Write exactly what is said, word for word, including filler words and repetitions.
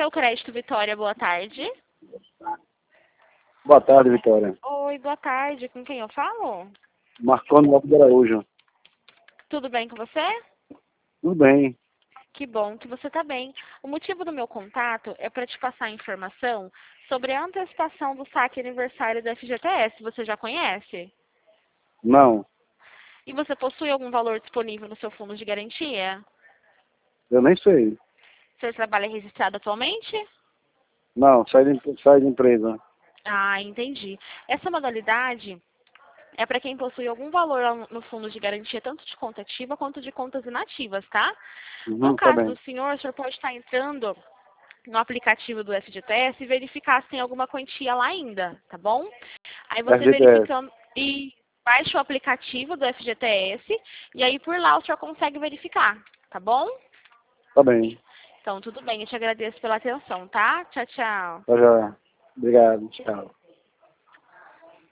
Cartão Crédito Vitória, boa tarde. Boa tarde, Vitória. Oi, boa tarde. Com quem eu falo? Marconi Lopes de Araújo. Tudo bem com você? Tudo bem. Que bom que você está bem. O motivo do meu contato é para te passar informação sobre a antecipação do saque aniversário da F G T S. Você já conhece? Não, E você possui algum valor disponível no seu fundo de garantia? eu nem sei. Seu trabalho é registrado atualmente? Não, sai de, sai de empresa. Ah, entendi. Essa modalidade é para quem possui algum valor no fundo de garantia, tanto de conta ativa quanto de contas inativas, tá? No Uhum, tá caso bem. do senhor, o senhor pode estar entrando no aplicativo do F G T S e verificar se tem alguma quantia lá ainda, tá bom? Aí você F G T S. verificando e baixa o aplicativo do F G T S e aí por lá o senhor consegue verificar, tá bom? Tá bem. Então tudo bem, eu te agradeço pela atenção, tá? Tchau, tchau. Tá já. Obrigado. Tchau.